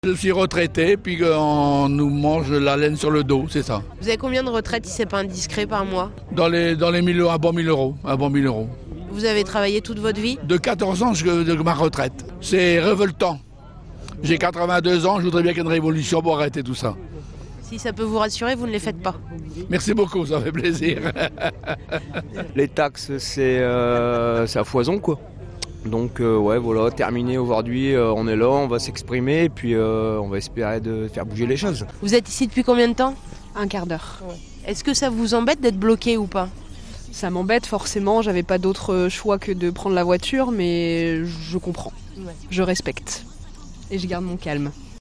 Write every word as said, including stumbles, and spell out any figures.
Je suis retraité, puis on nous mange la laine sur le dos, c'est ça. Vous avez combien de retraite si c'est pas indiscret par mois? Dans les, dans les mille, un bon mille euros, un bon mille euros. Vous avez travaillé toute votre vie? De quatorze ans jusqu'à ma retraite. C'est révoltant. J'ai quatre-vingt-deux ans, je voudrais bien qu'il y ait une révolution pour arrêter tout ça. Si ça peut vous rassurer, vous ne les faites pas. Merci beaucoup, ça fait plaisir. Les taxes, c'est euh, à foison, quoi. Donc euh, ouais, voilà, terminé aujourd'hui, euh, on est là, on va s'exprimer et puis euh, on va espérer de faire bouger les choses. Vous êtes ici depuis combien de temps? Un quart d'heure. Ouais. Est-ce que ça vous embête d'être bloqué ou pas? Ça m'embête forcément, j'avais pas d'autre choix que de prendre la voiture, mais je comprends. Ouais. Je respecte. Et je garde mon calme.